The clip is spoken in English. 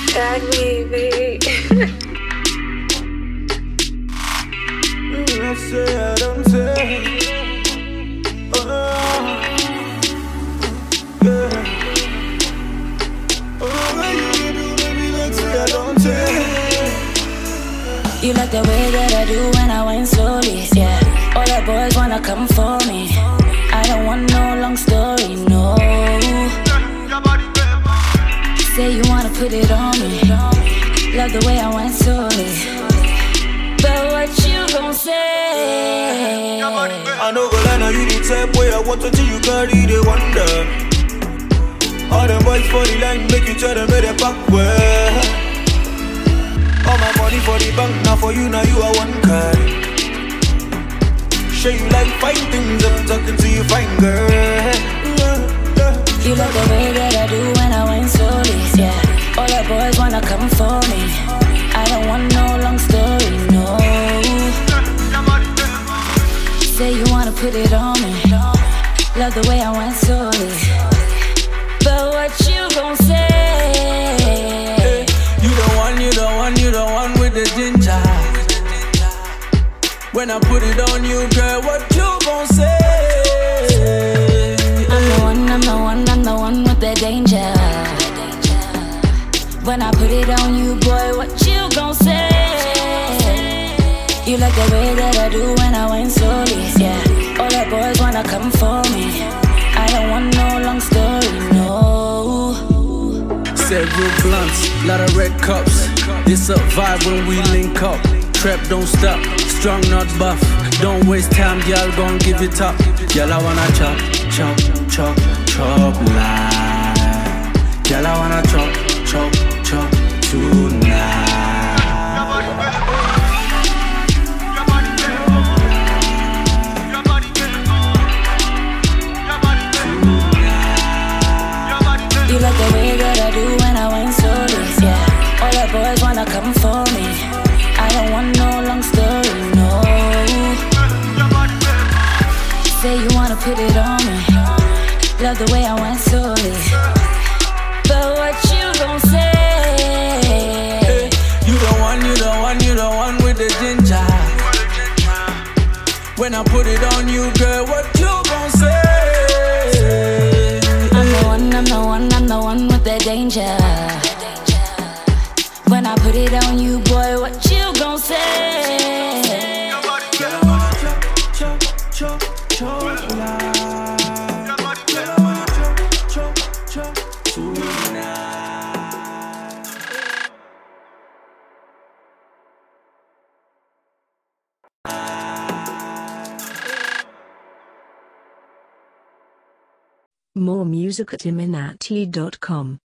Tag me, baby. I say, I don't say. Oh, yeah. Oh, what you do, baby, like say, I don't say. You like the way that I do when I wine slowly, yeah. All the boys wanna come for me. I don't want no long story, no. Say you wanna put it on me. Love the way I wine slowly. But what you gon' say? I know go lie, now you the type way I want until you carry the wonder. All them boys for the line, make you try to make it backward. All my money for the bank, now for you, now you are one card. Show you like fine things, I'm talking to you fine girl. You like the way that I do when I wine slowly, yeah. All the boys wanna come for me. I don't want no long story, no. Say you wanna put it on me. Love the way I wine slowly. But what you gon' say? Hey, you the one with the ginger. When I put it on you, girl, what you gon' say? I'm the one with the danger. When I put it on you, boy, what you gon' say? You like the way that I do when I wine slowly, yeah. All the boys wanna come for me. I don't want no long story, no. Several blunts, lot of red cups. This a vibe when we link up. Trap don't stop, strong not buff. Don't waste time, y'all gon' give it up. Y'all I wanna chop, chop, chop, chop live. Y'all I wanna chop, chop, chop tonight. You like the way that I do when I wine slowly, yeah. All the boys wanna come for me. I don't want no long story, no. Say you wanna put it on me. Love the way I wine slowly. But what you gon' say? Hey, you the one with the ginger. When I put it on you, girl, what you gon' say? I'm the one with the danger. When I put it on you, boy, what you gon' say? Girl, I wanna chop, chop, chop, chop live. Girl, I wanna chop, chop, chop tonight. More music at iminati.com.